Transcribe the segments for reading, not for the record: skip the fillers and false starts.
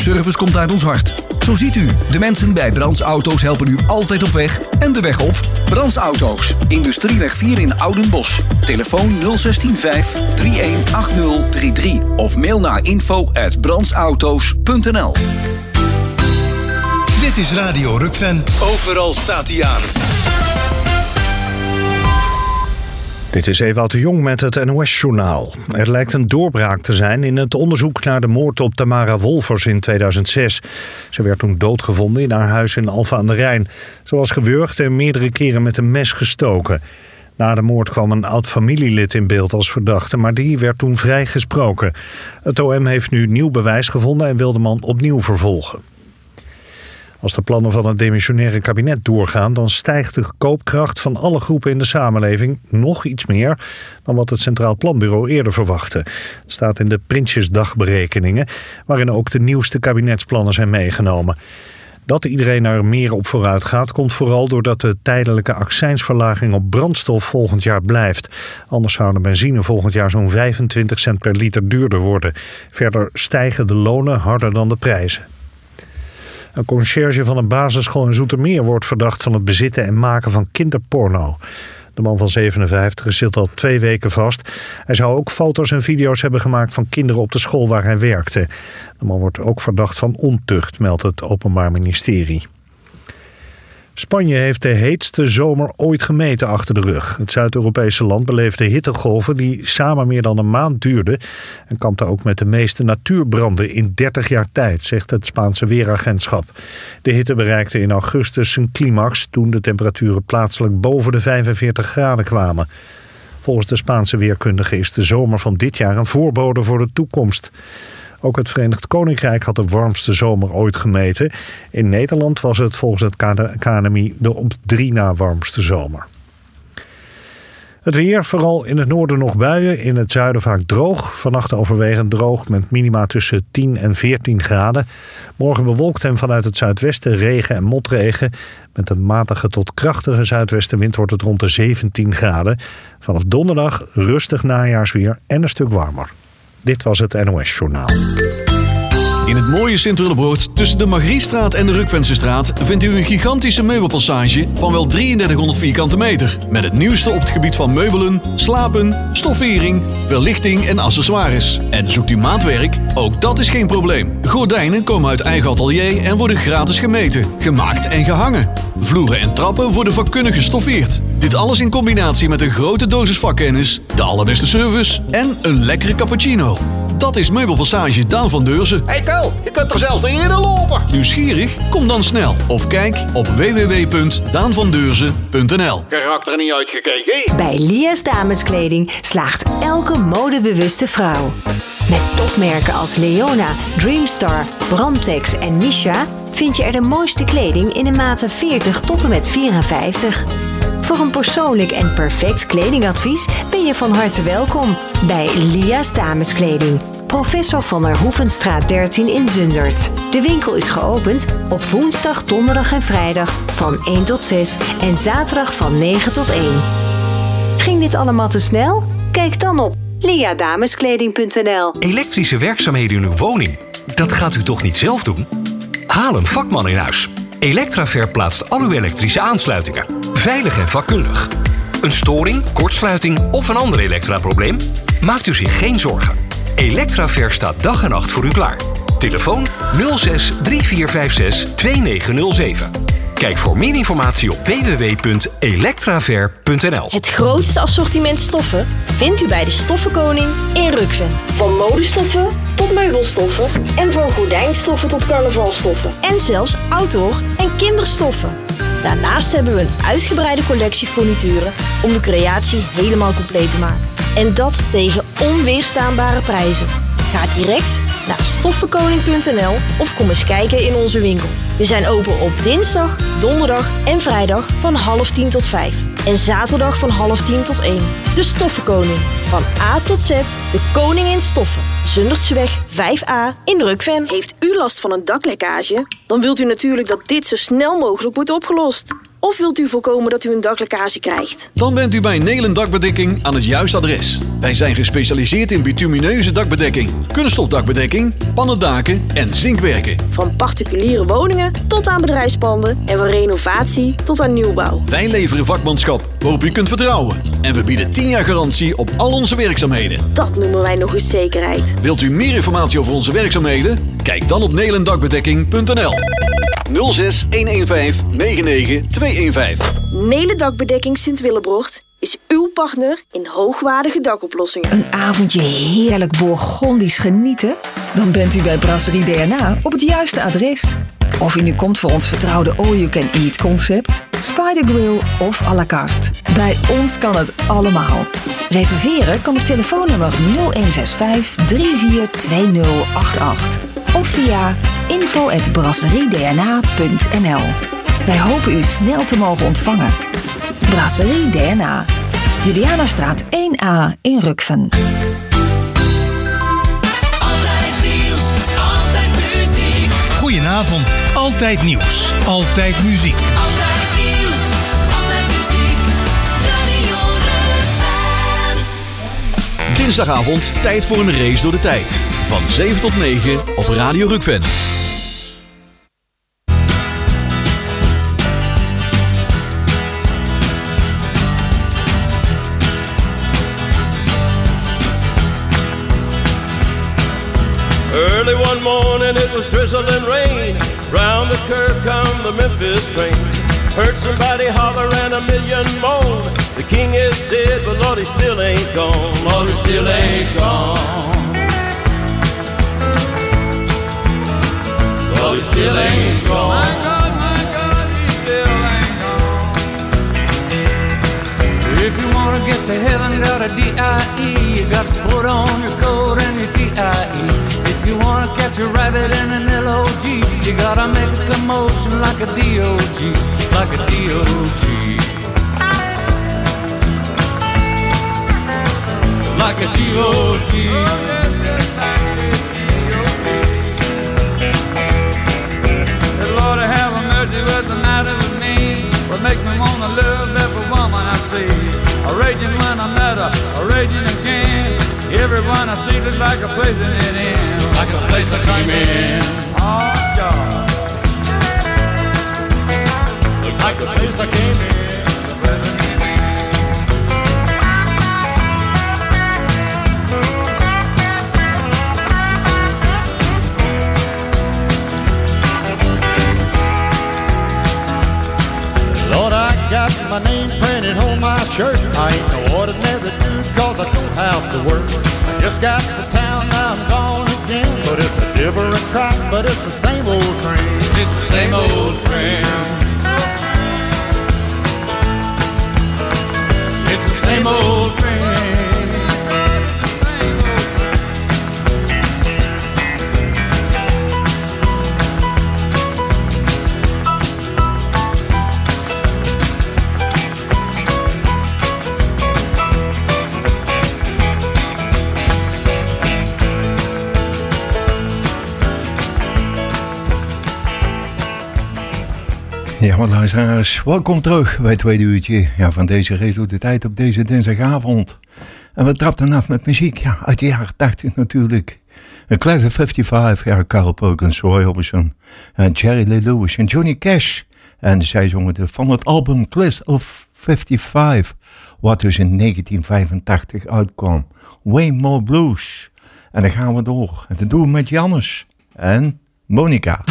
service komt uit ons hart. Zo ziet u, de mensen bij Brands Auto's helpen u altijd op weg en de weg op. Brands Auto's, Industrieweg 4 in Oudenbosch. Telefoon 016 318033 of mail naar info@brandsauto's.nl. Dit is Radio Rukven. Overal staat hij aan. Dit is Ewout de Jong met het NOS-journaal. Er lijkt een doorbraak te zijn in het onderzoek naar de moord op Tamara Wolfers in 2006. Ze werd toen doodgevonden in haar huis in Alphen aan de Rijn. Ze was gewurgd en meerdere keren met een mes gestoken. Na de moord kwam een oud-familielid in beeld als verdachte, maar die werd toen vrijgesproken. Het OM heeft nu nieuw bewijs gevonden en wil de man opnieuw vervolgen. Als de plannen van het demissionaire kabinet doorgaan, dan stijgt de koopkracht van alle groepen in de samenleving nog iets meer dan wat het Centraal Planbureau eerder verwachtte. Het staat in de Prinsjesdagberekeningen, waarin ook de nieuwste kabinetsplannen zijn meegenomen. Dat iedereen er meer op vooruit gaat, komt vooral doordat de tijdelijke accijnsverlaging op brandstof volgend jaar blijft. Anders zou de benzine volgend jaar zo'n 25 cent per liter duurder worden. Verder stijgen de lonen harder dan de prijzen. Een conciërge van een basisschool in Zoetermeer wordt verdacht van het bezitten en maken van kinderporno. De man van 57 zit al 2 weken vast. Hij zou ook foto's en video's hebben gemaakt van kinderen op de school waar hij werkte. De man wordt ook verdacht van ontucht, meldt het Openbaar Ministerie. Spanje heeft de heetste zomer ooit gemeten achter de rug. Het Zuid-Europese land beleefde hittegolven die samen meer dan een maand duurden en kampte ook met de meeste natuurbranden in 30 jaar tijd, zegt het Spaanse weeragentschap. De hitte bereikte in augustus een climax toen de temperaturen plaatselijk boven de 45 graden kwamen. Volgens de Spaanse weerkundige is de zomer van dit jaar een voorbode voor de toekomst. Ook het Verenigd Koninkrijk had de warmste zomer ooit gemeten. In Nederland was het volgens het KNMI de op 3 na warmste zomer. Het weer, vooral in het noorden nog buien, in het zuiden vaak droog. Vannacht overwegend droog met minima tussen 10 en 14 graden. Morgen bewolkt en vanuit het zuidwesten regen en motregen. Met een matige tot krachtige zuidwestenwind wordt het rond de 17 graden. Vanaf donderdag rustig najaarsweer en een stuk warmer. Dit was het NOS-journaal. In het mooie Sint-Willebroord tussen de Margriestraat en de Rukvensestraat vindt u een gigantische meubelpassage van wel 3300 vierkante meter. Met het nieuwste op het gebied van meubelen, slapen, stoffering, verlichting en accessoires. En zoekt u maatwerk? Ook dat is geen probleem. Gordijnen komen uit eigen atelier en worden gratis gemeten, gemaakt en gehangen. Vloeren en trappen worden vakkundig gestoffeerd. Dit alles in combinatie met een grote dosis vakkennis, de allerbeste service en een lekkere cappuccino. Dat is Meubelpassage Daan van Deurzen. Hey Tel, je kunt er zelfs niet eerder lopen. Nieuwsgierig? Kom dan snel. Of kijk op www.daanvandeurzen.nl. Karakter niet uitgekeken. Bij Lia's Dameskleding slaagt elke modebewuste vrouw. Met topmerken als Leona, Dreamstar, Brandtex en Misha vind je er de mooiste kleding in de maten 40 tot en met 54. Voor een persoonlijk en perfect kledingadvies ben je van harte welkom bij Lia's Dameskleding. Professor van der Hoevenstraat 13 in Zundert. De winkel is geopend op woensdag, donderdag en vrijdag van 1 tot 6 en zaterdag van 9 tot 1. Ging dit allemaal te snel? Kijk dan op liadameskleding.nl. Elektrische werkzaamheden in uw woning, dat gaat u toch niet zelf doen? Haal een vakman in huis. Electraver plaatst al uw elektrische aansluitingen. Veilig en vakkundig. Een storing, kortsluiting of een ander elektraprobleem? Maakt u zich geen zorgen. Electraver staat dag en nacht voor u klaar. Telefoon 06 3456 2907. Kijk voor meer informatie op www.electraver.nl. Het grootste assortiment stoffen vindt u bij de Stoffenkoning in Rukven. Van modestoffen tot meubelstoffen en van gordijnstoffen tot carnavalstoffen. En zelfs outdoor en kinderstoffen. Daarnaast hebben we een uitgebreide collectie furnituren om de creatie helemaal compleet te maken. En dat tegen onweerstaanbare prijzen. Ga direct naar stoffenkoning.nl of kom eens kijken in onze winkel. We zijn open op dinsdag, donderdag en vrijdag van 9:30 tot 5. En zaterdag van 9:30 tot 1. De Stoffenkoning. Van A tot Z, de koning in stoffen. Zundertseweg 5A in Rukven. Heeft u last van een daklekkage? Dan wilt u natuurlijk dat dit zo snel mogelijk wordt opgelost. Of wilt u voorkomen dat u een daklekkage krijgt? Dan bent u bij Nelen Dakbedekking aan het juiste adres. Wij zijn gespecialiseerd in bitumineuze dakbedekking, kunststofdakbedekking, pannendaken en zinkwerken. Van particuliere woningen tot aan bedrijfspanden en van renovatie tot aan nieuwbouw. Wij leveren vakmanschap waarop u kunt vertrouwen. En we bieden 10 jaar garantie op al onze werkzaamheden. Dat noemen wij nog eens zekerheid. Wilt u meer informatie over onze werkzaamheden? Kijk dan op nelendakbedekking.nl 06 115 99 215. Nelen Dakbedekking Sint-Willebrocht is uw partner in hoogwaardige dakoplossingen. Een avondje heerlijk Bourgondisch genieten? Dan bent u bij Brasserie DNA op het juiste adres. Of u nu komt voor ons vertrouwde all-you-can-eat concept, Spider Grill of à la carte. Bij ons kan het allemaal. Reserveren kan op telefoonnummer 0165 342088 of via info@brasseriedna.nl. Wij hopen u snel te mogen ontvangen. Brasserie DNA, Julianastraat 1A in Rukven. Altijd nieuws, altijd muziek. Goedenavond, altijd nieuws, altijd muziek. Altijd nieuws, altijd muziek. Radio Rukven. Dinsdagavond tijd voor een race door de tijd. Van 7 tot 9 op Radio Rukven. Early one morning it was drizzling rain. Round the curve come the Memphis train. Heard somebody holler and a million moan. The king is dead, but Lord, he still ain't gone. Lord, he still ain't gone. Lord, he still ain't gone. My God, he still ain't gone. If you wanna get to heaven, got a D.I.E. You gotta put on your coat and your T.I.E. If you wanna catch a rabbit in an L.O.G., you gotta make a commotion like a D.O.G., like a D.O.G. Like a D.O.G. Lord, have a mercy with the matter with me. What makes me wanna love every woman I see? A raging when I met her, a raging again. Everyone I see looks like a place in it in. Like a place I came in. Oh, God. Looks like a place I came in. Lord, I got my name printed on my shirt. I ain't no ordinary dude, cause I don't have to work. I just got to town, now I'm gone again. But it's a different track, but it's the same old train. It's the same old train. It's the same old train. Ja, maar luisteraars, welkom terug bij het tweede uurtje van deze race door de tijd op deze dinsdagavond. En we trapten af met muziek, uit de jaren 80 natuurlijk. Een Class of 55, Carl Perkins, Roy Orbison, Jerry Lee Lewis en Johnny Cash. En zij zongen van het album Class of 55, wat dus in 1985 uitkwam. Way More Blues. En dan gaan we door. En dat doen we met Jannes en Monica.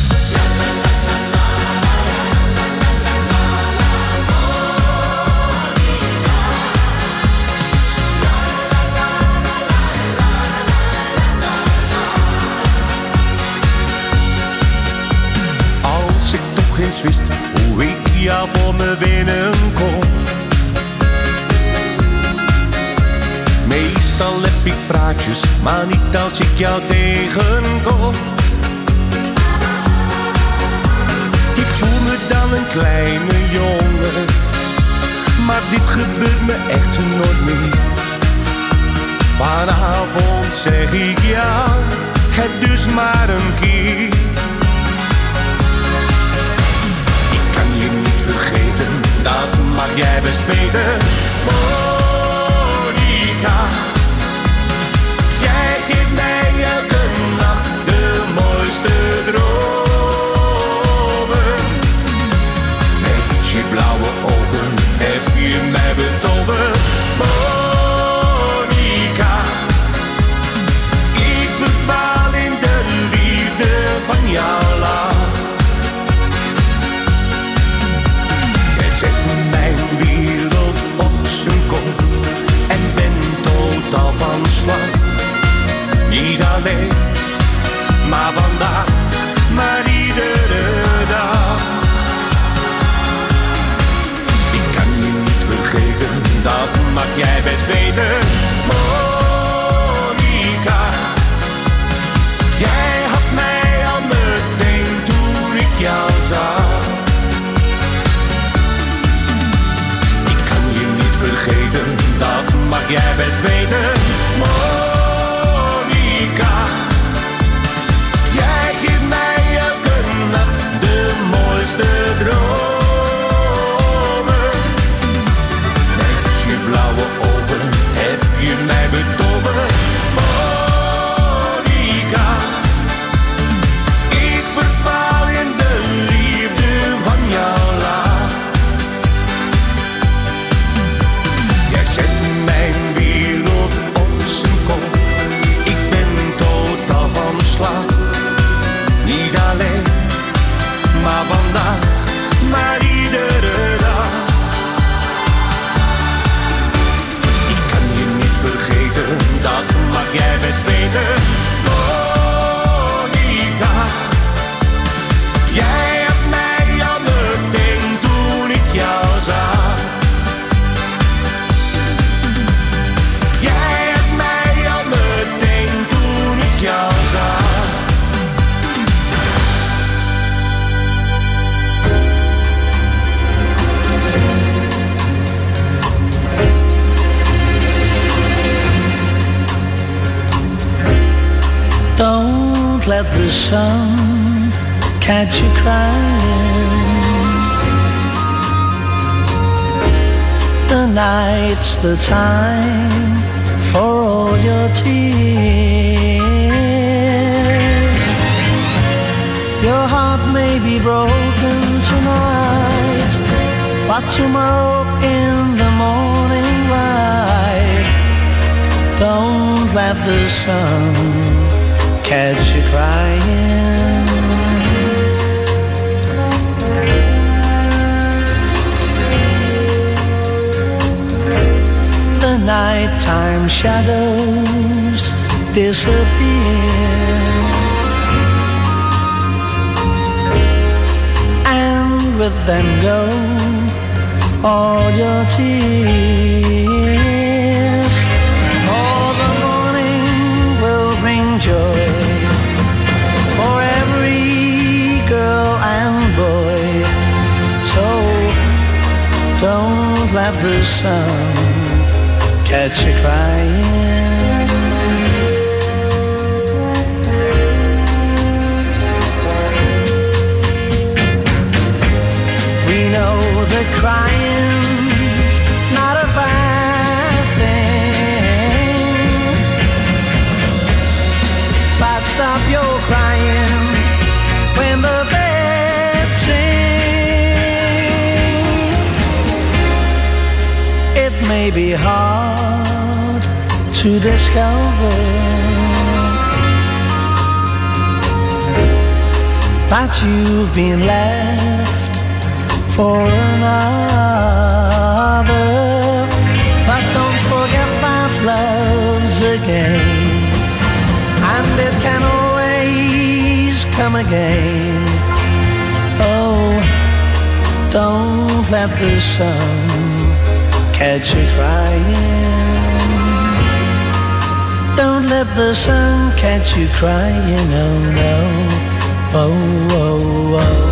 Eens wist hoe ik jou voor me winnen kon. Meestal heb ik praatjes, maar niet als ik jou tegenkom. Ik voel me dan een kleine jongen, maar dit gebeurt me echt nooit meer. Vanavond zeg ik ja, het dus maar een keer. Vergeet jij best weten, Monica. Jij had mij al meteen toen ik jou zag. Ik kan je niet vergeten, dat mag jij best weten, Monica. Jij geeft mij elke nacht de mooiste dromen. Met je blauwe ogen heb je mij betoverd, Monica. Ik verdwaal in de liefde van jouw lach. Jij zet mijn wereld op zijn kop. Ik ben totaal van slag. Niet alleen, maar vandaag, maar iedere dag. Ik kan je niet vergeten, dat mag jij best weten, Monica. Jij hebt mij al meteen toen ik jou zag. Jij hebt mij al meteen toen ik jou zag. Don't let the sun catch you crying. The night's the time for all your tears. Your heart may be broken tonight, but tomorrow in the morning light, don't let the sun catch you crying. The nighttime shadows disappear, and with them go all your tears. For the morning will bring joy for every girl and boy. So don't let the sun catch you crying. We know that crying's not a bad thing, but stop your crying when the birds sing. It may be hard to discover that you've been left for another, but don't forget that love's a game, and it can always come again. Oh, don't let the sun catch you crying. Don't let the sun catch you crying, oh no, oh, oh, oh.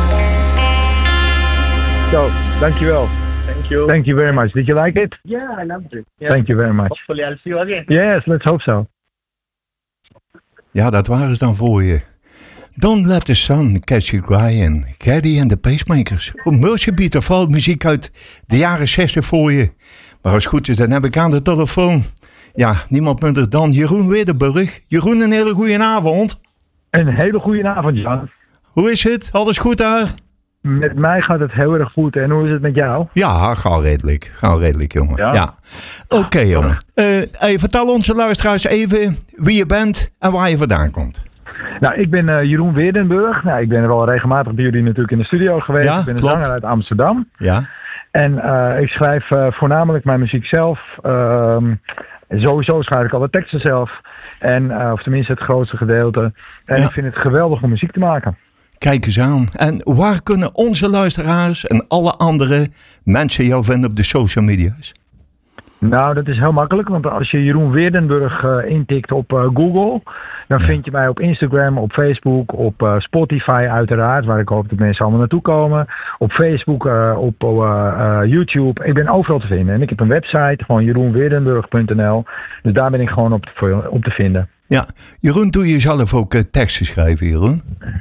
So, dankjewel. Thank you. Thank you very much. Did you like it? Yeah, I loved it. Yeah. Thank you very much. Hopefully I'll see you again. Yes, let's hope so. Ja, dat waren ze dan voor je. Don't Let the Sun Catch You Crying. Geddy en de Pacemakers. Multje biedt er valt muziek uit de jaren 60 voor je. Maar als het goed is, dan heb ik aan de telefoon. Ja, niemand minder dan Jeroen Weerdenburg. Jeroen, een hele goede avond. Een hele goede avond, Jan. Hoe is het? Alles goed daar? Met mij gaat het heel erg goed. En hoe is het met jou? Ja, gauw redelijk, jongen. Ja. Oké, jongen. Vertel onze luisteraars even wie je bent en waar je vandaan komt. Nou, ik ben Jeroen Weerdenburg. Nou, ik ben er al regelmatig bij jullie natuurlijk in de studio geweest. Ja, ik ben een klopt. zanger uit Amsterdam. Ja. En ik schrijf voornamelijk mijn muziek zelf. Sowieso schrijf ik alle teksten zelf. En, of tenminste het grootste gedeelte. En ik vind het geweldig om muziek te maken. Kijk eens aan. En waar kunnen onze luisteraars en alle andere mensen jou vinden op de social media's? Nou, dat is heel makkelijk, want als je Jeroen Weerdenburg intikt op Google, dan vind je mij op Instagram, op Facebook, op Spotify uiteraard, waar ik hoop dat mensen allemaal naartoe komen. Op Facebook, op YouTube. Ik ben overal te vinden. En ik heb een website, gewoon jeroenweerdenburg.nl. Dus daar ben ik gewoon op te vinden. Ja, Jeroen, doe je zelf ook teksten schrijven, Jeroen?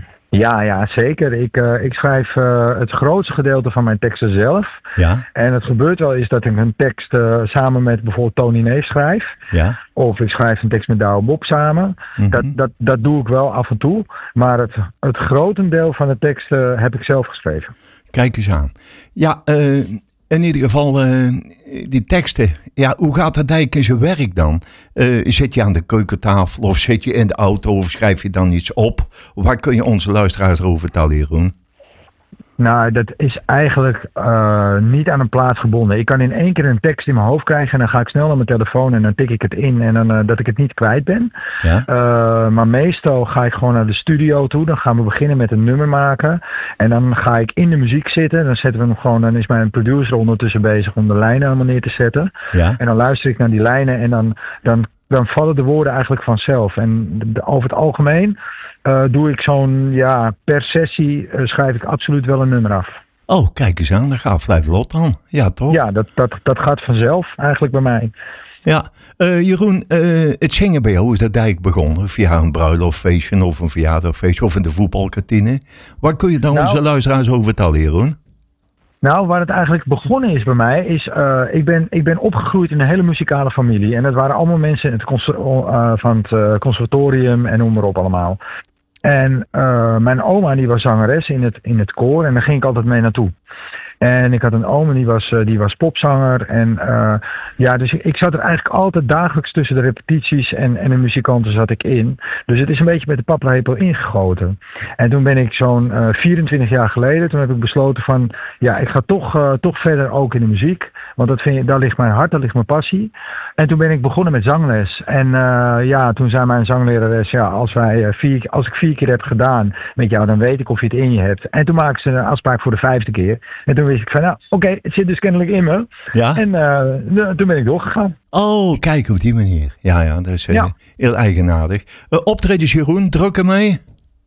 Ja, zeker. Ik schrijf het grootste gedeelte van mijn teksten zelf. Ja. En het gebeurt wel eens dat ik een tekst samen met bijvoorbeeld Tony Neef schrijf. Ja. Of ik schrijf een tekst met Douwe Bob samen. Mm-hmm. Dat doe ik wel af en toe. Maar het grotendeel van de teksten heb ik zelf geschreven. Kijk eens aan. Ja, in ieder geval, die teksten. Ja, hoe gaat dat eigenlijk in zijn werk dan? Zit je aan de keukentafel of zit je in de auto of schrijf je dan iets op? Waar kun je onze luisteraars over vertellen, Jeroen? Nou, dat is eigenlijk niet aan een plaats gebonden. Ik kan in één keer een tekst in mijn hoofd krijgen en dan ga ik snel naar mijn telefoon en dan tik ik het in en dan dat ik het niet kwijt ben. Ja? Maar meestal ga ik gewoon naar de studio toe. Dan gaan we beginnen met een nummer maken. En dan ga ik in de muziek zitten. Dan zetten we hem gewoon. Dan is mijn producer ondertussen bezig om de lijnen allemaal neer te zetten. Ja? En dan luister ik naar die lijnen en dan vallen de woorden eigenlijk vanzelf. En over het algemeen doe ik per sessie schrijf ik absoluut wel een nummer af. Oh, kijk eens aan, dat gaat vrij vlot dan. Ja, toch? Ja, dat gaat vanzelf eigenlijk bij mij. Ja, Jeroen, het zingen bij jou is dat eigenlijk begonnen via een bruiloftfeestje of een verjaardagfeestje of in de voetbalkantine. Waar kun je dan onze luisteraars over vertellen, Jeroen? Nou, waar het eigenlijk begonnen is bij mij, is ik ben opgegroeid in een hele muzikale familie. En dat waren allemaal mensen van het conservatorium en noem maar op allemaal. En mijn oma die was zangeres in het koor en daar ging ik altijd mee naartoe. En ik had een oom die was popzanger. En dus ik zat er eigenlijk altijd dagelijks tussen de repetities en de muzikanten zat ik in. Dus het is een beetje met de paplepel ingegoten. En toen ben ik zo'n 24 jaar geleden, toen heb ik besloten van, ja, ik ga toch verder ook in de muziek. Want daar ligt mijn hart, daar ligt mijn passie. En toen ben ik begonnen met zangles. En toen zei mijn zanglerares, ja, als ik 4 keer heb gedaan met jou, dan weet ik of je het in je hebt. En toen maakte ze een afspraak voor de 5e keer. En toen wist ik van, oké, het zit dus kennelijk in me. Ja? En toen ben ik doorgegaan. Oh, kijk op die manier. Ja, dat is heel eigenaardig. Optredens, Jeroen, druk ermee?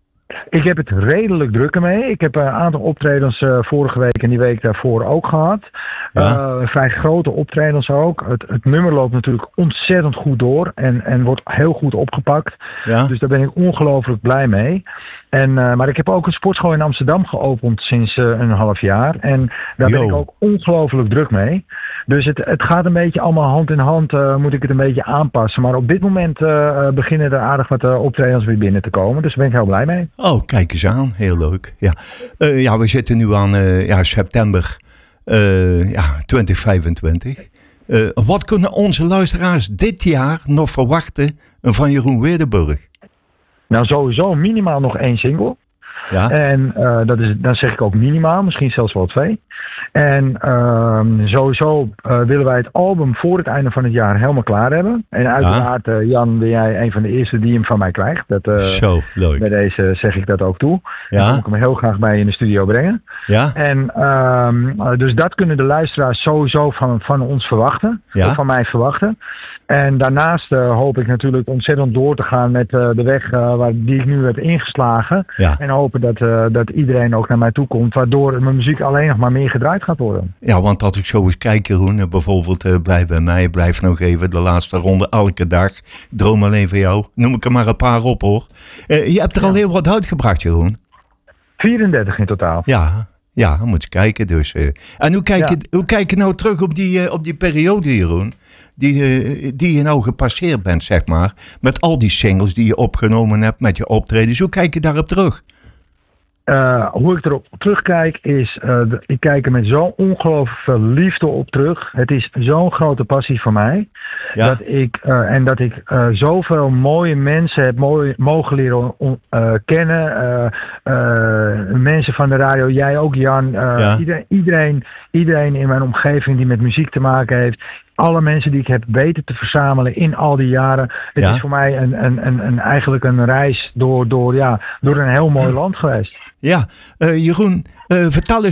Ik heb het redelijk druk ermee. Ik heb een aantal optredens vorige week en die week daarvoor ook gehad. Ja. Vrij grote optredens ook. Het nummer loopt natuurlijk ontzettend goed door en wordt heel goed opgepakt. Ja. Dus daar ben ik ongelooflijk blij mee. Maar ik heb ook een sportschool in Amsterdam geopend sinds een half jaar. En daar ben ik ook ongelooflijk druk mee. Dus het gaat een beetje allemaal hand in hand, moet ik het een beetje aanpassen. Maar op dit moment beginnen er aardig wat optredens weer binnen te komen. Dus daar ben ik heel blij mee. Oh, kijk eens aan. Heel leuk. Ja, we zitten nu aan september 2025. Wat kunnen onze luisteraars dit jaar nog verwachten van Jeroen Weerdenburg? Nou, sowieso minimaal nog 1 single. Ja. En dan zeg ik ook minimaal, misschien zelfs wel 2. En sowieso willen wij het album voor het einde van het jaar helemaal klaar hebben. En uiteraard, Jan, ben jij een van de eerste die hem van mij krijgt. Zo, leuk. Bij deze zeg ik dat ook toe. Ja. Dan kom ik hem heel graag bij je in de studio brengen. Ja. En dus dat kunnen de luisteraars sowieso van ons verwachten. Ja. Of van mij verwachten. En daarnaast hoop ik natuurlijk ontzettend door te gaan met de weg die ik nu heb ingeslagen. Ja. En hopen dat iedereen ook naar mij toe komt. Waardoor mijn muziek alleen nog maar meer gedraaid gaat worden. Ja, want als ik zo eens kijk, Jeroen, bijvoorbeeld Blijf bij mij, Blijf nog even, de laatste ronde, elke dag. Droom alleen van jou. Noem ik er maar een paar op, hoor. Je hebt er al heel wat uitgebracht, Jeroen. 34 in totaal. Ja, moet eens kijken dus. En hoe kijk je nou terug op die periode, Jeroen? Die je nou gepasseerd bent, zeg maar. Met al die singles die je opgenomen hebt, met je optredens. Hoe kijk je daarop terug? Hoe ik erop terugkijk is, ik kijk er met zo'n ongelooflijk veel liefde op terug. Het is zo'n grote passie voor mij. Ja. Dat ik zoveel mooie mensen heb mogen leren kennen. Mensen van de radio, jij ook, Jan. Iedereen in mijn omgeving die met muziek te maken heeft. Alle mensen die ik heb weten te verzamelen in al die jaren. Het is voor mij eigenlijk een reis door een heel mooi land geweest. Ja, Jeroen, vertel eens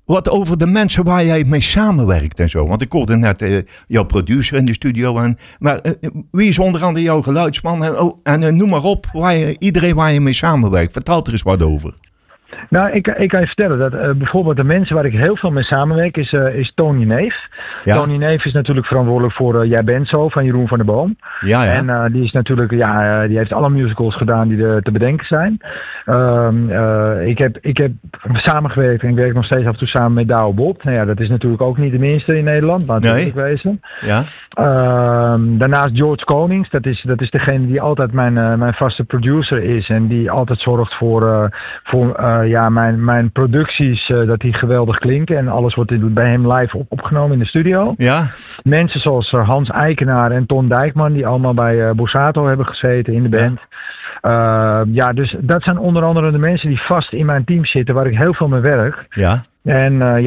wat over de mensen waar jij mee samenwerkt en zo. Want ik hoorde net jouw producer in de studio. Maar wie is onder andere jouw geluidsman? En noem maar op, iedereen waar je mee samenwerkt. Vertel er eens wat over. Nou, ik kan je vertellen dat bijvoorbeeld de mensen waar ik heel veel mee samenwerk is Tony Neef. Ja. Tony Neef is natuurlijk verantwoordelijk voor Jij bent zo van Jeroen van der Boom. Ja. En die is natuurlijk, die heeft alle musicals gedaan die er te bedenken zijn. Ik heb samengewerkt en ik werk nog steeds af en toe samen met Douwe Bob. Nou ja, dat is natuurlijk ook niet de minste in Nederland, laat het wezen. Ja. Daarnaast George Konings, dat is degene die altijd mijn vaste producer is en die altijd zorgt voor mijn producties, dat die geweldig klinken. En alles wordt bij hem live opgenomen in de studio. Ja. Mensen zoals Hans Eikenaar en Ton Dijkman, die allemaal bij Borsato hebben gezeten in de band. Dus dat zijn onder andere de mensen die vast in mijn team zitten, waar ik heel veel mee werk. Ja. En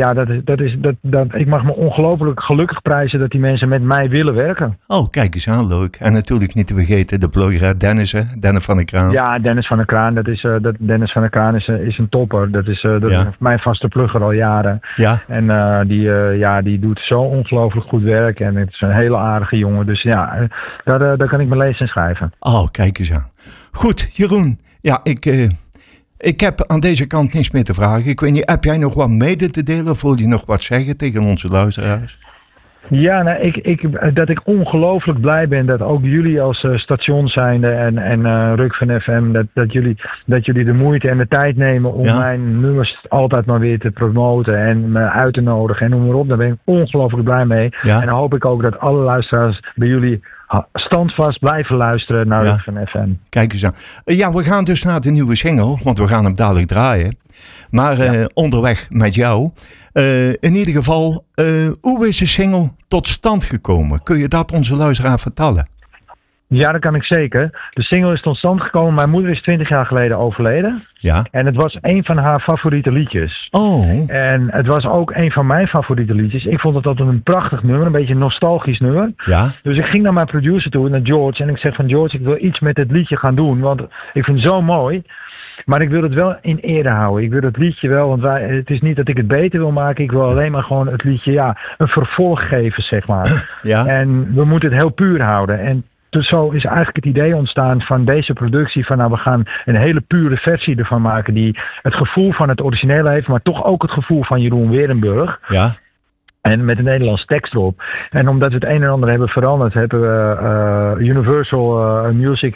ik mag me ongelooflijk gelukkig prijzen dat die mensen met mij willen werken. Oh, kijk eens aan, leuk. En natuurlijk niet te vergeten de blogger Dennis van der Kraan. Ja, Dennis van der Kraan. Dennis van der Kraan is een topper. Dat is mijn vaste plugger al jaren. Ja. En die doet zo ongelooflijk goed werk. En het is een hele aardige jongen. Dus ja, daar kan ik me lezen en schrijven. Oh, kijk eens aan. Goed, Jeroen. Ja, ik heb aan deze kant niets meer te vragen. Ik weet niet, heb jij nog wat mede te delen of wil je nog wat zeggen tegen onze luisteraars? Ja, dat ik ongelooflijk blij ben dat ook jullie als station zijnde en Rukven FM, dat jullie de moeite en de tijd nemen om mijn nummers altijd maar weer te promoten en me uit te nodigen en noem maar op. Daar ben ik ongelooflijk blij mee. Ja. En dan hoop ik ook dat alle luisteraars bij jullie standvast blijven luisteren naar Rukven FM. Kijk eens aan. Ja, we gaan dus naar de nieuwe single, want we gaan hem dadelijk draaien. Maar onderweg met jou. In ieder geval, hoe is de single tot stand gekomen? Kun je dat onze luisteraar vertellen? Ja, dat kan ik zeker. De single is tot stand gekomen. Mijn moeder is 20 jaar geleden overleden. Ja. En het was een van haar favoriete liedjes. Oh. En het was ook een van mijn favoriete liedjes. Ik vond het altijd een prachtig nummer. Een beetje een nostalgisch nummer. Ja. Dus ik ging naar mijn producer toe, naar George. En ik zeg van George, ik wil iets met het liedje gaan doen. Want ik vind het zo mooi. Maar ik wil het wel in ere houden. Ik wil het liedje wel, want het is niet dat ik het beter wil maken. Ik wil alleen maar gewoon het liedje, een vervolg geven, zeg maar. Ja. En we moeten het heel puur houden. En dus zo is eigenlijk het idee ontstaan van deze productie. Van we gaan een hele pure versie ervan maken. Die het gevoel van het originele heeft. Maar toch ook het gevoel van Jeroen Werenburg. Ja. En met een Nederlands tekst erop. En omdat we het een en ander hebben veranderd. Hebben we Universal Music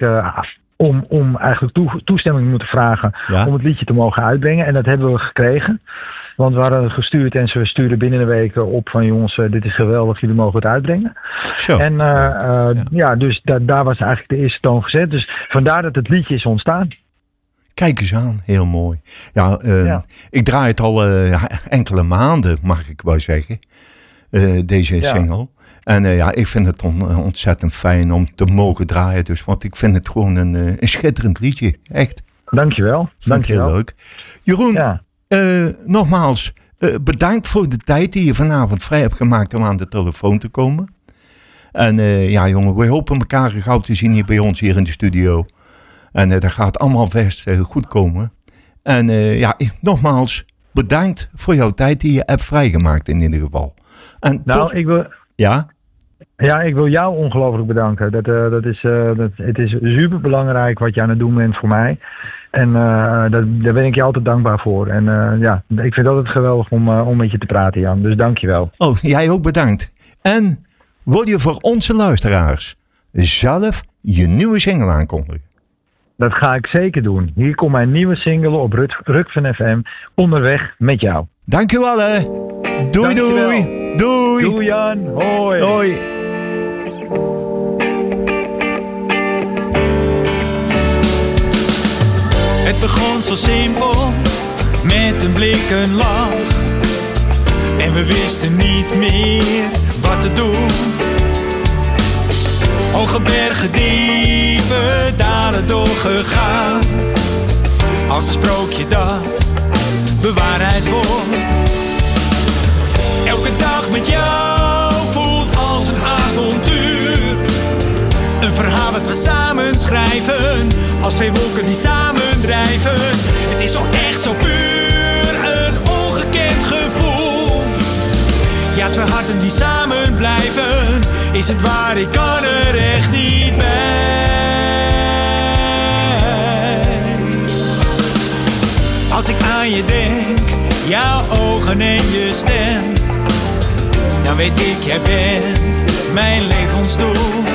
om eigenlijk toestemming moeten vragen. Ja. Om het liedje te mogen uitbrengen. En dat hebben we gekregen. Want we hadden het gestuurd en ze stuurden binnen een week op van jongens, dit is geweldig, jullie mogen het uitbrengen. Zo. En dus daar was eigenlijk de eerste toon gezet. Dus vandaar dat het liedje is ontstaan. Kijk eens aan, heel mooi. Ik draai het al enkele maanden, mag ik wel zeggen, deze single. En ik vind het ontzettend fijn om te mogen draaien. Dus, want ik vind het gewoon een schitterend liedje, echt. Dankjewel. Heel leuk. Jeroen, nogmaals, bedankt voor de tijd die je vanavond vrij hebt gemaakt om aan de telefoon te komen. En jongen, we hopen elkaar gauw te zien hier bij ons hier in de studio. En dat gaat allemaal best goed komen. En nogmaals, bedankt voor jouw tijd die je hebt vrijgemaakt in ieder geval. En ik wil... Ja, ik wil jou ongelooflijk bedanken. Het is super belangrijk wat je aan het doen bent voor mij. En daar ben ik je altijd dankbaar voor. En ik vind het altijd geweldig om met je te praten, Jan. Dus dank je wel. Oh, jij ook bedankt. En wil je voor onze luisteraars zelf je nieuwe single aankondigen? Dat ga ik zeker doen. Hier komt mijn nieuwe single op Rukven FM. Onderweg met jou. Dankjewel hè. Doei doei. Doei. Doei Jan. Hoi. Hoi. Het begon zo simpel, met een blik, een lach. En we wisten niet meer wat te doen. Hoge bergen, diepe dalen doorgegaan. Als een sprookje dat bewaarheid wordt. Elke dag met jou voelt als een avontuur. Een verhaal dat we samen schrijven. Als twee wolken die samen drijven. Het is zo echt, zo puur, een ongekend gevoel. blijven. Is het waar, ik kan er echt niet bij. Als ik aan je denk, jouw ogen en je stem, dan weet ik, jij bent mijn levensdoel.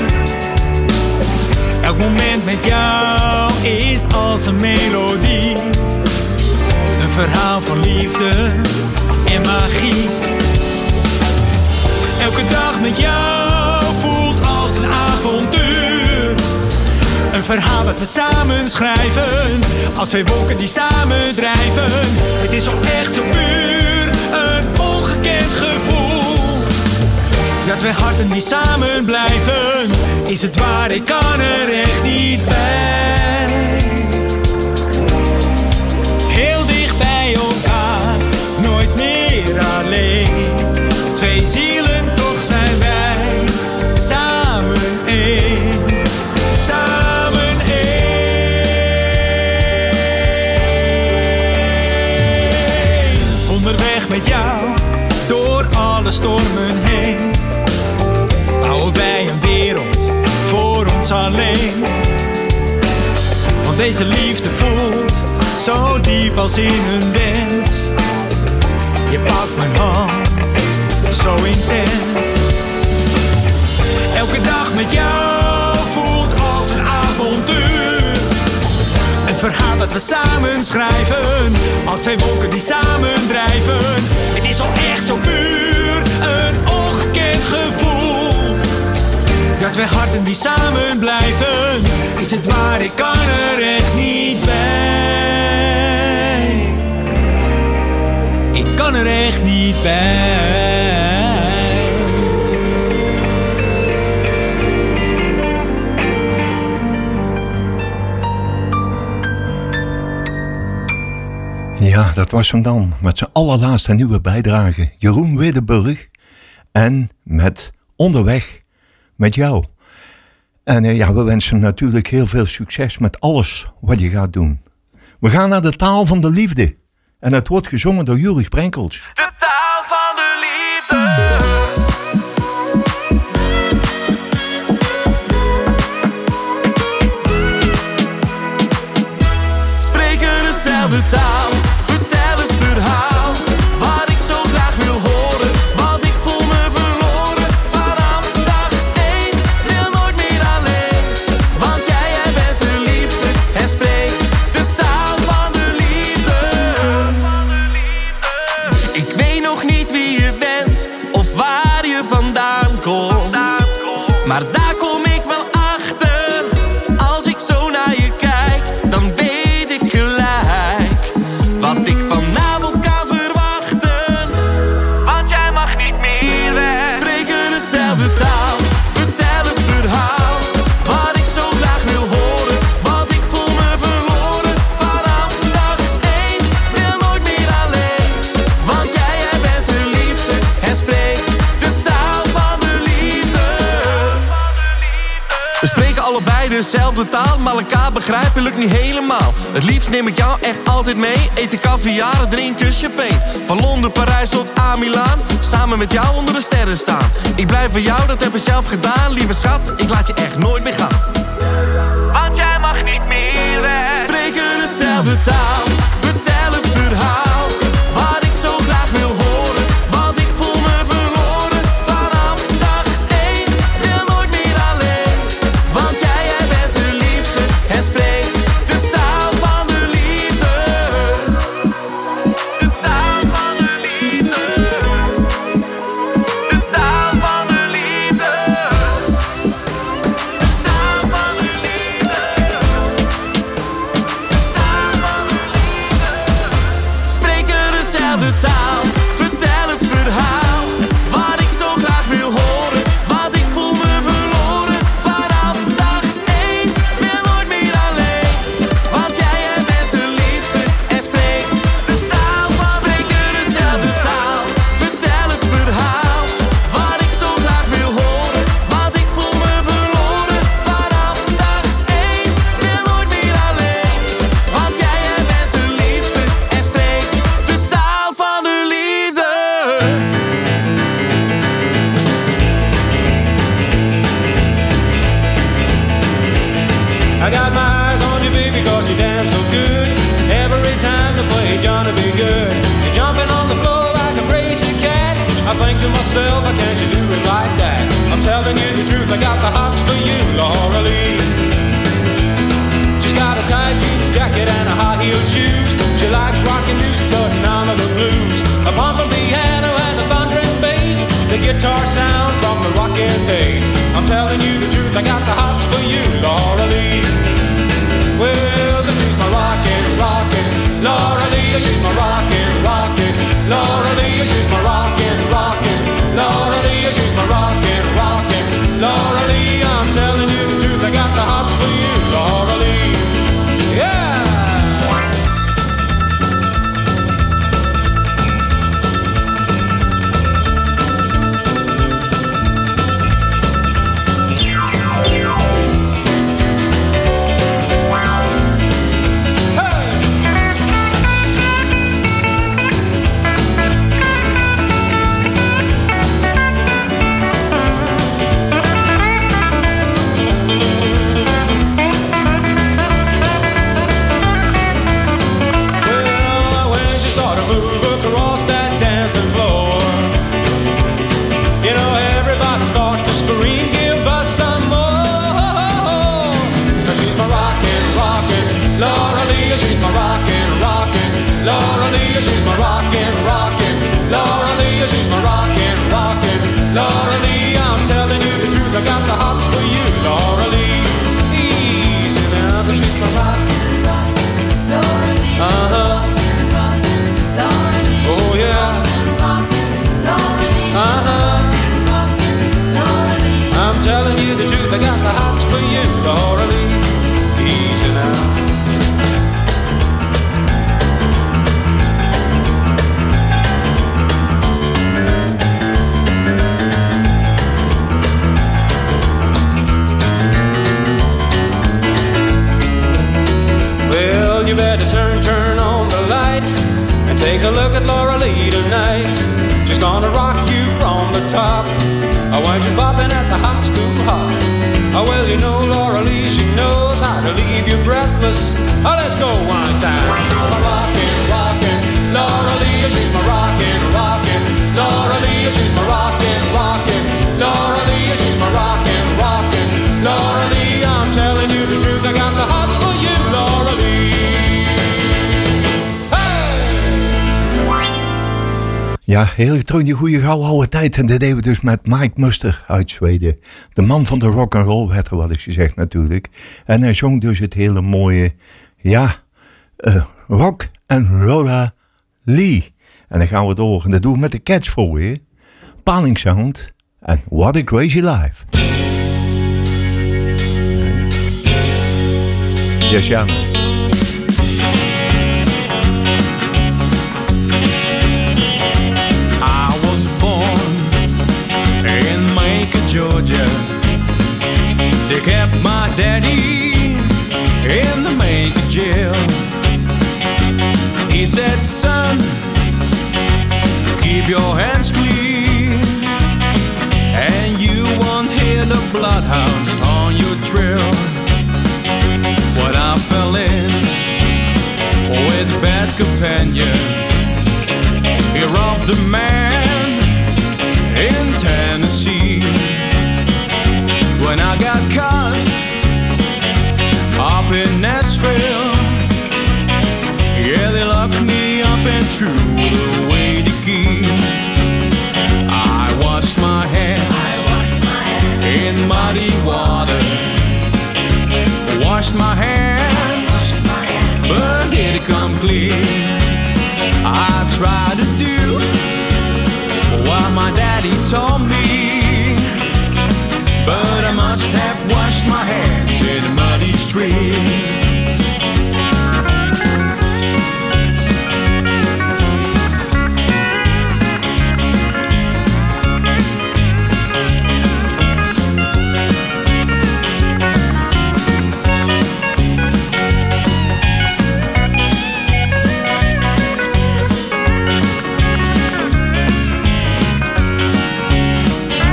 Elk moment met jou is als een melodie. Een verhaal van liefde en magie. Elke dag met jou voelt als een avontuur. Een verhaal dat we samen schrijven, als twee wolken die samen drijven. Het is zo echt zo puur, een ongekend gevoel. Dat twee harten die samen blijven, is het waar, ik kan er echt niet bij. Heel dicht bij elkaar, nooit meer alleen. Twee zielen, toch zijn wij samen één. Samen één. Onderweg met jou, door alle stormen heen, bouwen wij een wereld voor ons alleen. Want deze liefde voelt zo diep als in een wens. Je pakt mijn hand, zo intens. Elke dag met jou voelt als een avontuur. Een verhaal dat we samen schrijven, als twee wolken die samen drijven. Het is al echt zo puur, een ongekend gevoel. Dat twee harten die samen blijven, is het waar, ik kan er echt niet bij. Ik kan er echt niet bij. Ja, dat was hem dan. Met zijn allerlaatste nieuwe bijdrage. Jeroen Widdenburg. En met Onderweg met jou. En ja, we wensen natuurlijk heel veel succes met alles wat je gaat doen. We gaan naar de taal van de liefde. En het wordt gezongen door Juri Sprenkels. De taal van de liefde. Spreken dezelfde taal, vertel het verhaal. Wat ik zo graag wil horen, want ik voel me verloren. Vanaf dag 1, wil nooit meer alleen. Want jij bent de liefste en spreekt de taal van de liefde. Ik weet nog niet wie je bent of waar je vandaan komt, maar daar kom ik wel achter. Als ik zo naar je kijk, dan weet ik gelijk wat ik vanavond kan verwachten. Want jij mag niet meer weg. Spreken dezelfde taal, vertel het verhaal. Wat ik zo graag wil horen, want ik voel me verloren. Vanaf dag 1, wil nooit meer alleen. Want jij bent de liefste en spreekt de taal van de liefde. We spreken allebei dezelfde taal, maar elkaar begrijpen lukt niet helemaal. Het liefst neem ik jou echt altijd mee. Eten caviar, drinken champagne. Van Londen, Parijs tot aan Milaan. Samen met jou onder de sterren staan. Ik blijf bij jou, dat heb ik zelf gedaan. Lieve schat, ik laat je echt nooit meer gaan. Want jij mag niet meer weg. Spreken dezelfde taal, vertel het verhaal. Wat ik zo graag wil horen, want ik voel me verloren. Vanaf dag 1, wil nooit meer alleen. Want jij bent de liefste en spreekt de taal van de liefde. De taal van de liefde. De taal van de liefde. De taal van de liefde. De taal van de liefde. to be good. You're jumping on the floor like a crazy cat. I think to myself, why can't you do it like that? I'm telling you the truth, I got the hots for you, Laura Lee. She's got a tight jeans jacket and a high heel shoes. She likes rockin' music, but none of the blues. A pumping piano and a thundering bass. The guitar sounds from the rockin' days. I'm telling you the truth, I got the hots for you, Laura Lee. Well, she's my rockin', rockin', Laura Lee. She's my rockin', rockin', Laura Lee. She's my rockin', rockin', Laura Lee. She's my rockin', rockin', Laura Lee. I'm telling you the truth, I got the hots for you, Laura Lee. Yeah. Laura Lee, she's my rockin', rockin'. Laura Lee, she's my rockin', rockin'. Laura Lee, I'm telling you the truth, I got the hots for you, Laura Lee. Easy now, but she's my rockin', rockin'. Laura Lee, she's my rockin', rockin'. Laura Lee, oh yeah. Laura Lee, Laura Lee. I'm telling you the truth, I got the hots for you, Laura Lee. Easy now. You better turn on the lights and take a look at Laura Lee tonight. She's gonna rock you from the top when she's bopping at the high school hop. Well, you know Laura Lee, she knows how to leave you breathless. Let's go one time. She's my rockin', rockin', Laura Lee. She's my rockin', rockin', Laura Lee. She's my rockin', rockin', Laura Lee. She's my rockin', rockin', Laura Lee. I'm telling you the truth, I got the hots for you, Laura Lee. Ja, heel terug in die goede gouden tijd. En dat deden we dus met Mike Muster uit Zweden. De man van de rock'n'roll werd er wat is gezegd natuurlijk. En hij zong dus het hele mooie, Rock and Rolla Lee. En dan gaan we door. En dat doen we met de Cats voor je. Paling Sound en What a Crazy Life. Yes, ja. Georgia, they kept my daddy in the Macon jail. He said, son, keep your hands clean, and you won't hear the bloodhounds on your trail. When I fell in with a bad companion, he robbed a man in Tennessee. When I got caught up in Nashville, yeah, they locked me up and threw away the key. I washed my hair in muddy water, washed my hands, but did it come clean? I tried to do what my daddy told me, but I must have washed my hands in a muddy stream.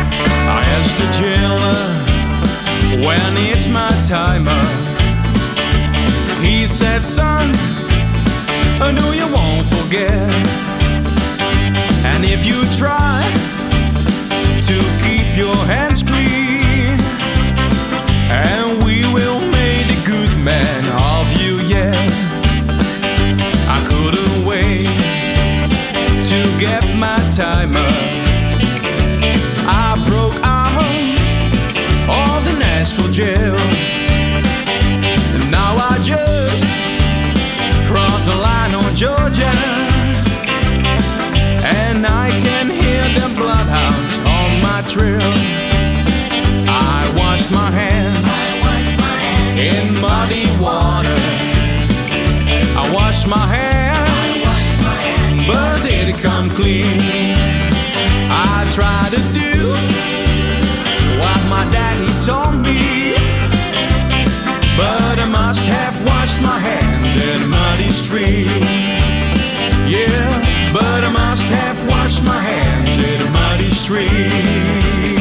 When it's my time up, told me. But I must have washed my hands in a muddy stream. Yeah, but I must have washed my hands in a muddy stream.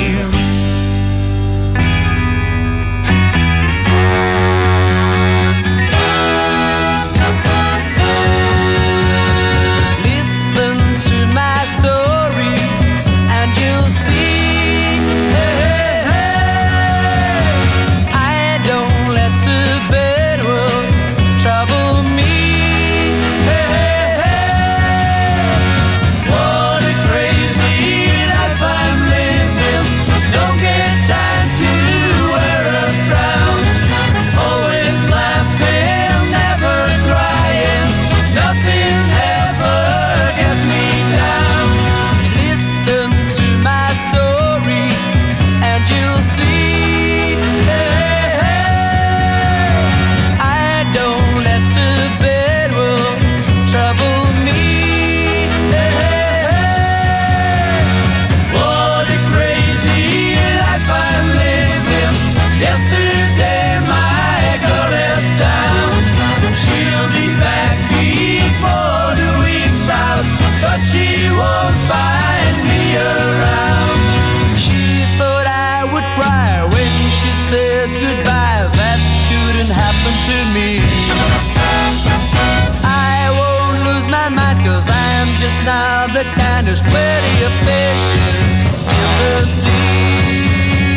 She won't find me around. She thought I would cry when she said goodbye. That couldn't happen to me. I won't lose my mind, 'cause I'm just now the kind who's plenty of fishes in the sea.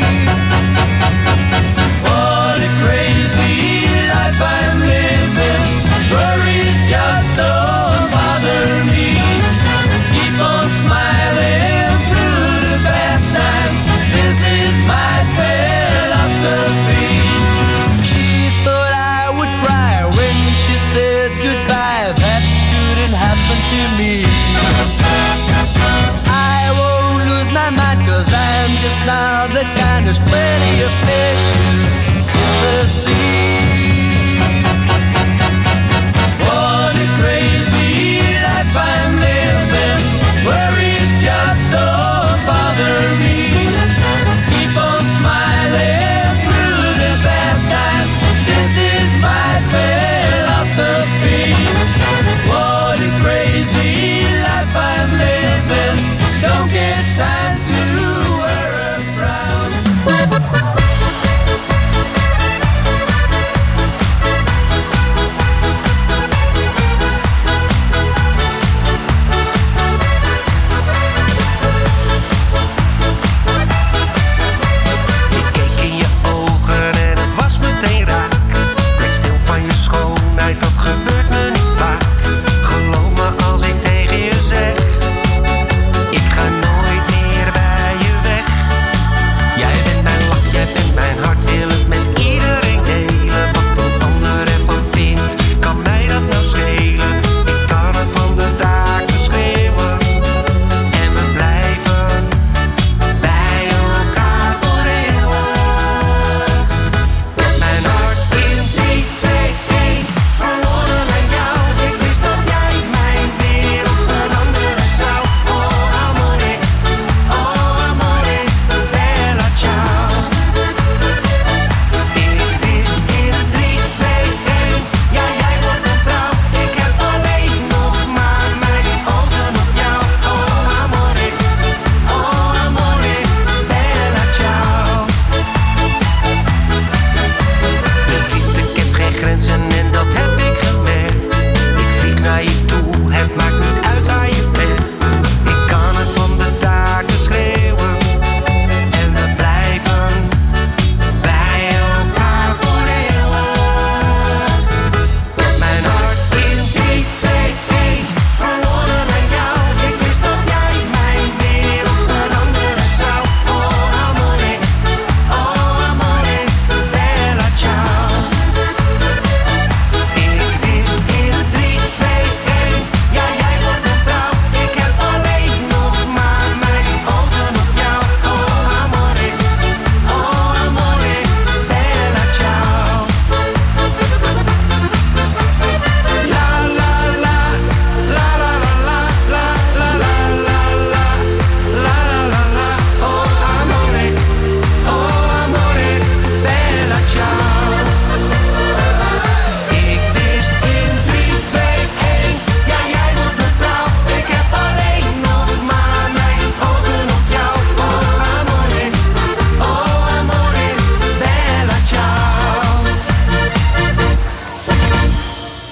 What a crazy life I'm living. Worries just don't bother me. On smiling through the bad times. This is my philosophy. She thought I would cry when she said goodbye. That couldn't happen to me. I won't lose my mind, 'cause I'm just now the kind who's plenty of fishes in the sea. What a crazy life I'm living. Worries just don't bother me. Keep on smiling through the bad times. This is my philosophy. What a crazy life I'm living. Don't get time to wear a frown.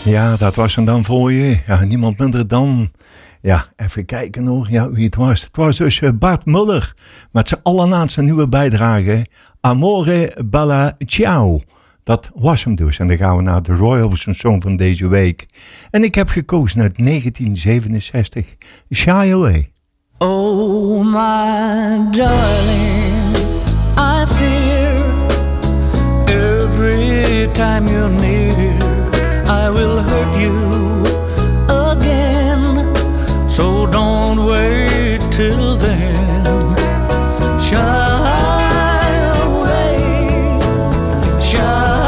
Ja, dat was hem dan voor je. Ja, niemand minder dan... Ja, even kijken nog wie het was. Het was dus Bart Muller met zijn allerlaatste nieuwe bijdrage. Amore Bella Ciao. Dat was hem dus. En dan gaan we naar de Roy Orbison Song van deze week. En ik heb gekozen uit 1967. Shy Away. Oh my darling, I fear every time you're near I will hurt you again. So don't wait till then. Shy away, shy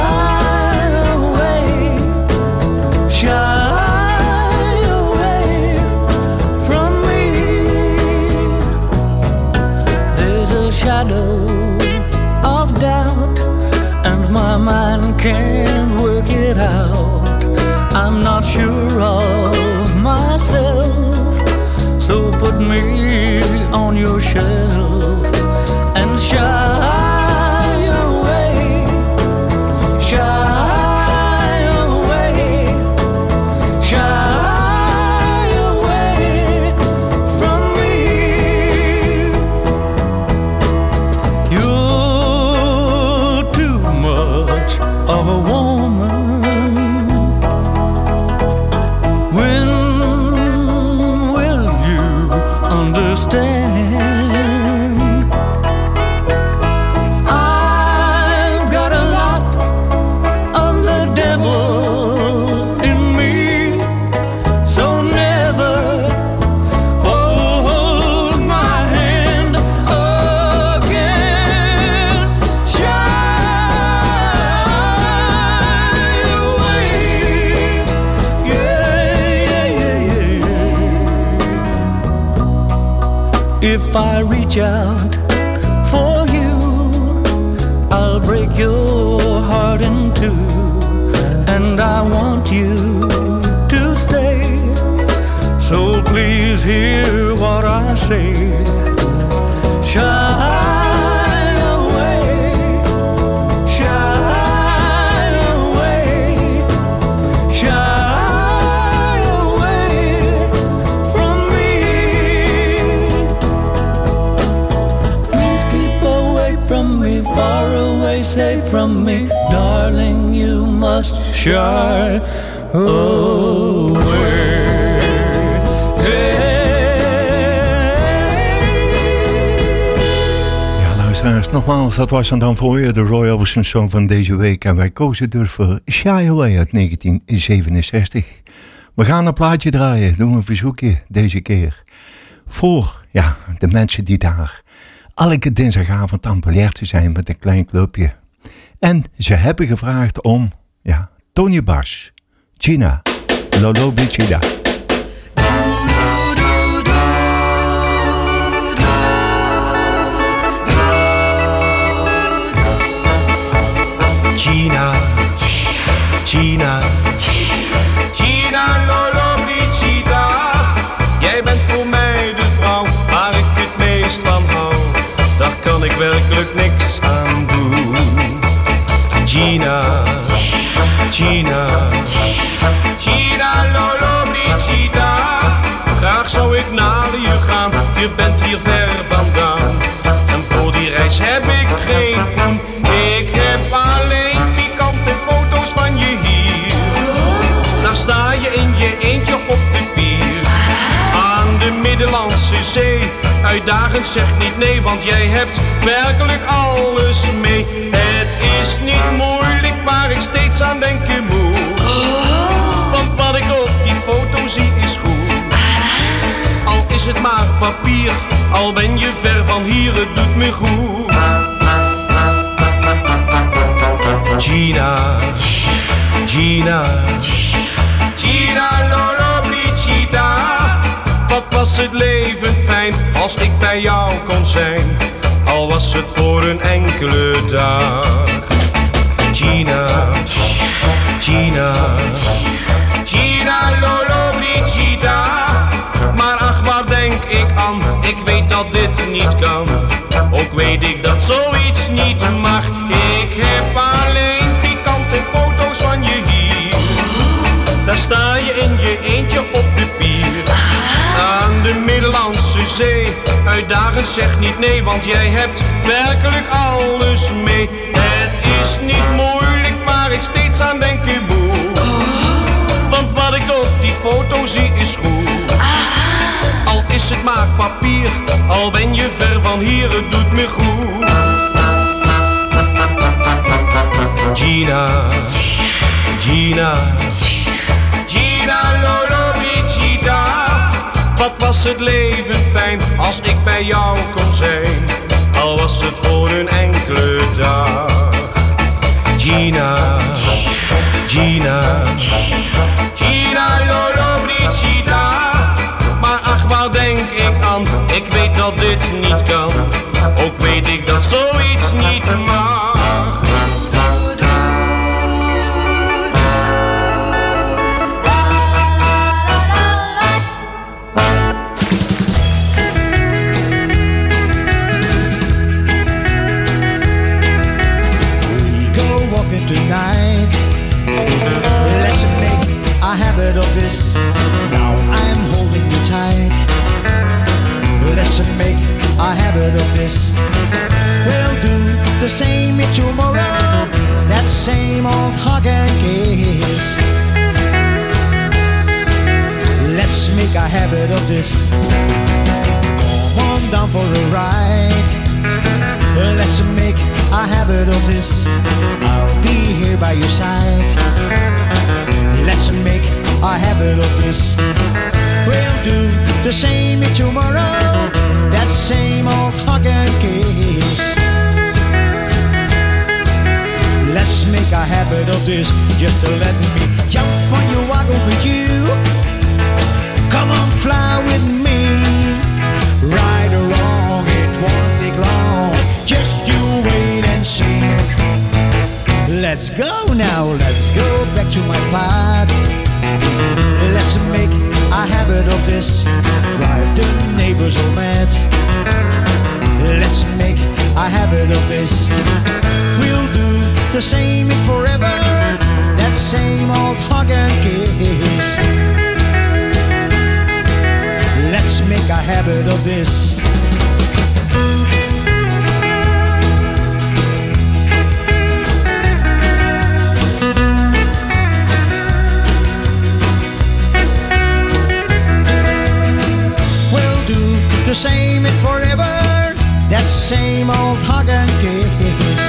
away, shy away from me. There's a shadow of doubt and my mind can't work it out. I'm not sure of myself, so put me on your shelf and shy away, shy away, shy away from me. You're too much of a woman. When will you understand? I've got a lot of the devil in me, so never hold my hand again. Shy away, if I reach out for you, I'll break your heart in two, and I want you to stay. So please hear what I say. Shy away, shy away, shy away from me. Please keep away from me, far away, safe from me. Darling, you must shy away. Luisteraars, nogmaals, dat was dan voor je de Roy Orbison Song van deze week. En wij kozen dus voor Shy Away uit 1967. We gaan een plaatje draaien, doen we een verzoekje deze keer. Voor de mensen die daar elke dinsdagavond aan biljarten zijn met een klein clubje. En ze hebben gevraagd om, Tony Bas, Gina, Lolo Brigida. Gina, Gina, Gina, Lolo Brigida. Jij bent voor mij de vrouw waar ik het meest van hou. Daar kan ik werkelijk niks aan doen. Gina, Gina, Gina, Lolo Brigida. Graag zou ik naar je gaan, je bent hier ver vandaan. En voor die reis heb ik geen poen. Ik heb alleen pikante foto's van je hier. Daar sta je in je eentje op de pier. Aan de Middellandse Zee. Uitdagend, zeg niet nee, want jij hebt werkelijk alles mee. Het is niet moeilijk waar ik steeds aan denken moet. Want wat ik op die foto zie is goed. Al is het maar papier, al ben je ver van hier, het doet me goed. Gina, Gina, Gina, Lolo Brigida. Wat was het leven fijn als ik bij jou kon zijn, al was het voor een enkele dag. Gina, Gina, Gina, Lolo Brigida. Maar ach, waar denk ik aan? Ik weet dat dit niet kan. Ook weet ik dat zoiets niet mag. Ik heb alleen pikante foto's van je hier. Daar zee. Uitdagend, zeg niet nee, want jij hebt werkelijk alles mee. Het is niet moeilijk, waar ik steeds aan denk, boe. Want wat ik op die foto zie is goed. Al is het maar papier, al ben je ver van hier, het doet me goed. Gina, Gina, Gina Lollobrigida. Wat was het leven fijn als ik bij jou kon zijn, al was het voor een enkele dag. Gina, Gina, Gina Lollobrigida. Maar ach, waar denk ik aan? Ik weet dat dit niet kan, ook weet ik dat zoiets niet mag. Tonight, let's make a habit of this. Now I'm holding you tight. Let's make a habit of this. We'll do the same tomorrow. That same old hug and kiss. Let's make a habit of this. Come on down for a ride. Let's make a habit of this. I'll be here by your side. Let's make a habit of this. We'll do the same tomorrow. That same old hug and kiss. Let's make a habit of this. Just to let me jump on your wagon with you. Come on, fly with me. Right or wrong, it won't take long. Just you wait and see. Let's go now, let's go back to my path. Let's make a habit of this. Drive the neighbors all mad. Let's make a habit of this. We'll do the same forever. That same old hug and kiss. Let's make a habit of this. We'll do the same forever. That same old hug and kiss.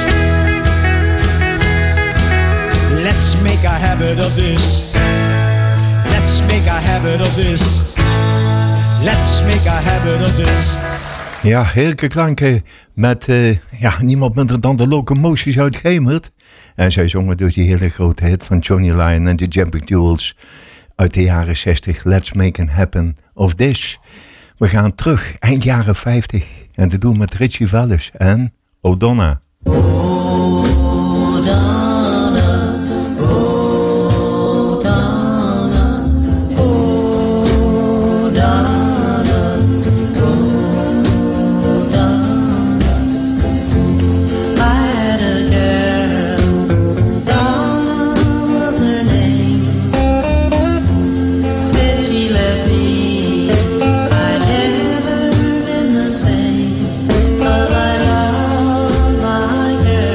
Let's make a habit of this. Let's make a habit of this. Let's make a habit of this. Ja, heerlijke klanken met niemand minder dan de Locomoties uit Gemert. En zij zongen dus die hele grote hit van Johnny Lyon en de Jumping Jewels uit de jaren 60. Let's make it happen of this. We gaan terug, eind jaren 50. En te doen met Richie Valens en O'Donna. Girl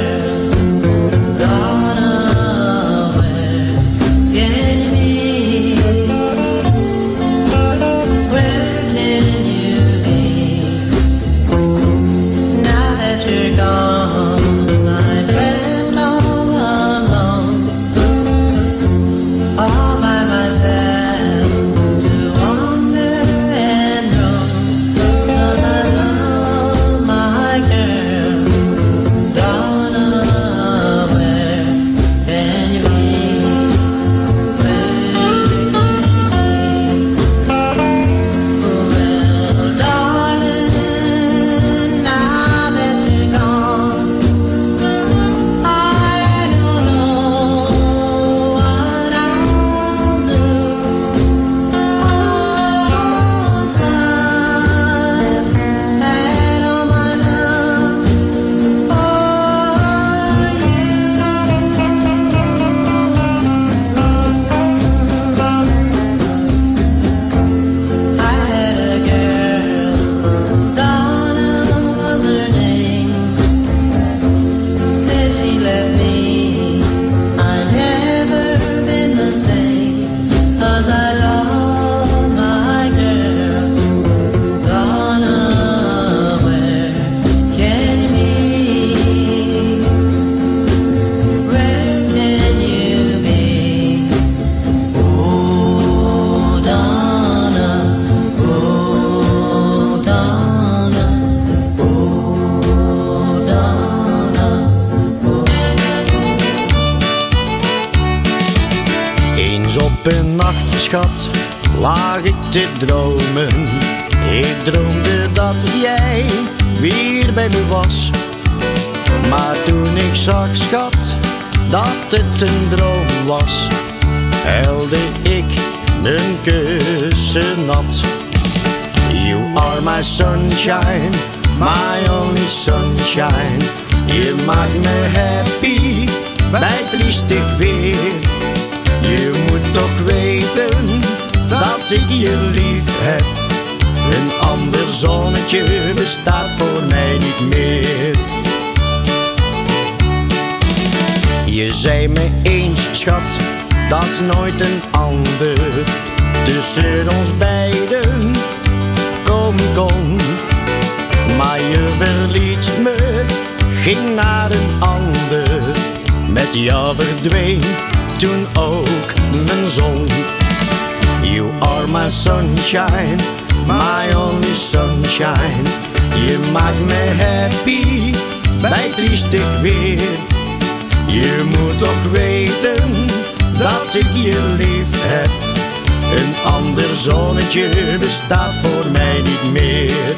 diepe nacht, schat, lag ik te dromen. Ik droomde dat jij weer bij me was. Maar toen ik zag, schat, dat het een droom was, huilde ik mijn kussen nat. You are my sunshine, my only sunshine. Je maakt me happy bij triestig weer. Je moet toch weten dat ik je lief heb. Een ander zonnetje bestaat voor mij niet meer. Je zei me eens, schat, dat nooit een ander tussen ons beiden komen kon. Maar je verliet me, ging naar een ander. Met jou verdween toen ook mijn zon. You are my sunshine, my only sunshine. Je maakt me happy bij triestig weer. Je moet toch weten dat ik je lief heb. Een ander zonnetje bestaat voor mij niet meer.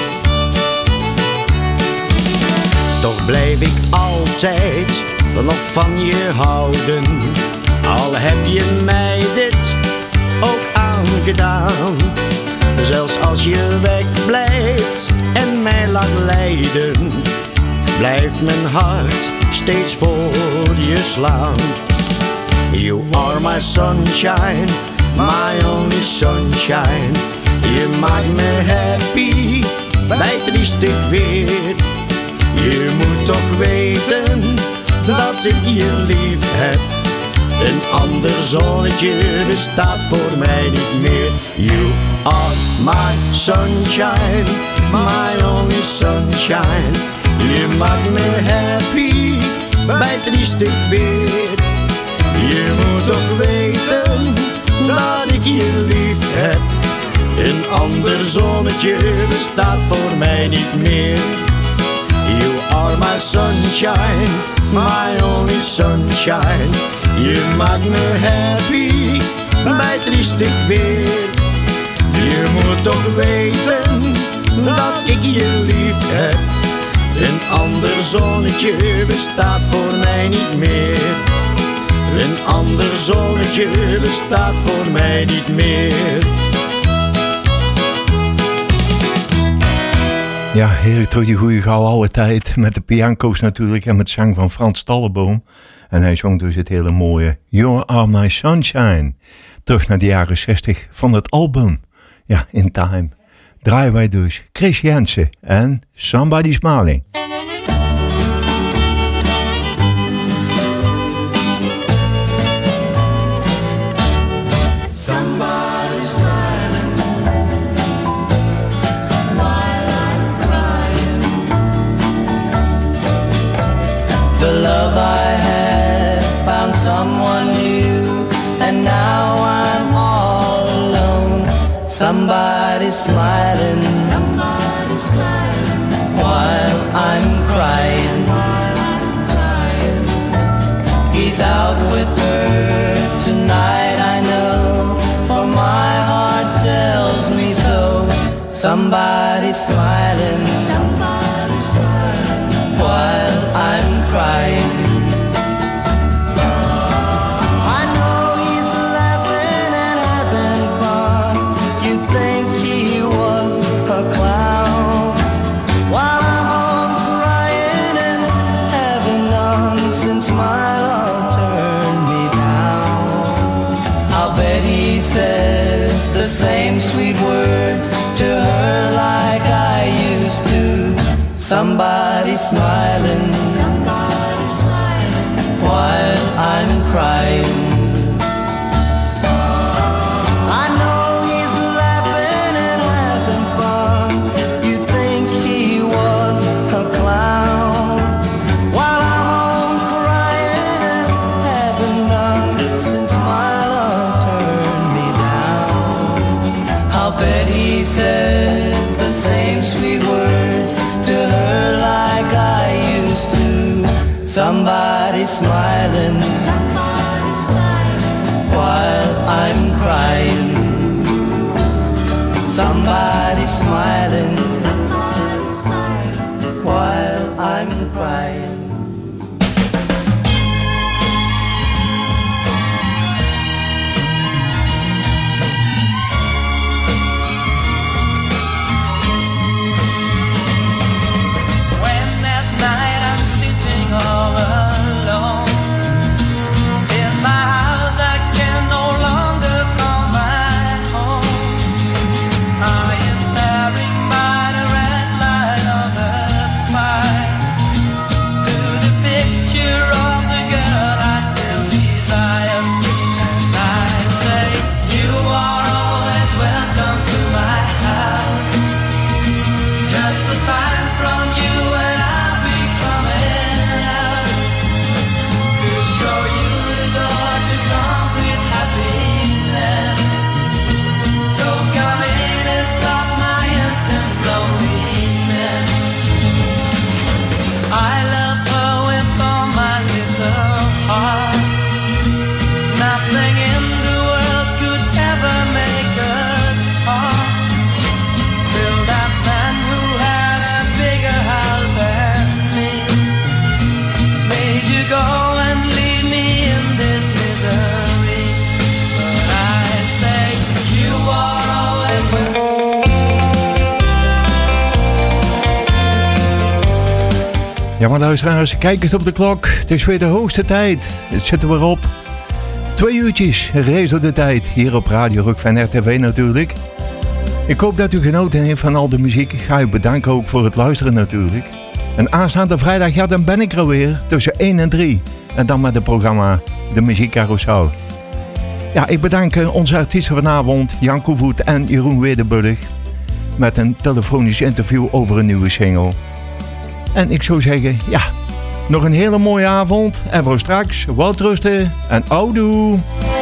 Toch blijf ik altijd nog van je houden. Al heb je mij dit ook aangedaan. Zelfs als je wegblijft en mij laat lijden, blijft mijn hart steeds voor je slaan. You are my sunshine, my only sunshine. Je maakt me happy bij triestig weer. Je moet toch weten dat ik je lief heb. Een ander zonnetje bestaat voor mij niet meer. You are my sunshine, my only sunshine. Je maakt me happy bij triestig weer. Je moet toch weten dat ik je lief heb. Een ander zonnetje bestaat voor mij niet meer. You are my sunshine, my only sunshine. Je maakt me happy bij triestig weer. Je moet toch weten dat ik je lief heb. Een ander zonnetje bestaat voor mij niet meer. Een ander zonnetje bestaat voor mij niet meer. Ja, heerlijk terug die goede gouden oude tijd. Met de pianco's natuurlijk en met zang van Frans Stallenboom. En hij zong dus het hele mooie You Are My Sunshine. Terug naar de jaren 60 van het album. Ja, In Time. Draaien wij dus Chris Jensen en Somebody Smiling. Someone new, and now I'm all alone. Somebody smiling, while I'm crying. He's out with her tonight, I know, for my heart tells me so. Somebody smiling, while I'm crying. Says the same sweet words to her like I used to. Somebody smiling, while I'm crying. I know he's laughing and having fun. You think he was a clown, while I'm home crying and having none since my love turned me down. I'll bet he says the same sweet words to her like I used to. Somebody smiling, while somebody smiling while I'm crying. When that night I'm sitting all alone in my house, I can no longer call my home. I am staring by the red light of the fire to the picture of the girl I still desire. And I say, you are always welcome to my house. Just a sign from you and I'll be coming out to show you the door to complete happiness. So come in and stop my intense loneliness. I love her with all my little heart. Nothing in the world could ever make us part. Till that man who had a bigger house than me made you go and leave me in this misery. But I say you are always Ja, maar luisteraars, kijk eens op de klok. Het is weer de hoogste tijd. Het zitten we op. 2 uurtjes, race door de tijd. Hier op Radio Rock van RTV natuurlijk. Ik hoop dat u genoten heeft van al de muziek. Ik ga u bedanken ook voor het luisteren natuurlijk. En aanstaande vrijdag, ja, dan ben ik er weer tussen 1 en 3. En dan met het programma De Muziek Carousel. Ja, ik bedank onze artiesten vanavond, Jan Koevoet en Jeroen Wedeburg. Met een telefonisch interview over een nieuwe single. En ik zou zeggen, ja, nog een hele mooie avond. En voor straks, welterusten en houdoe.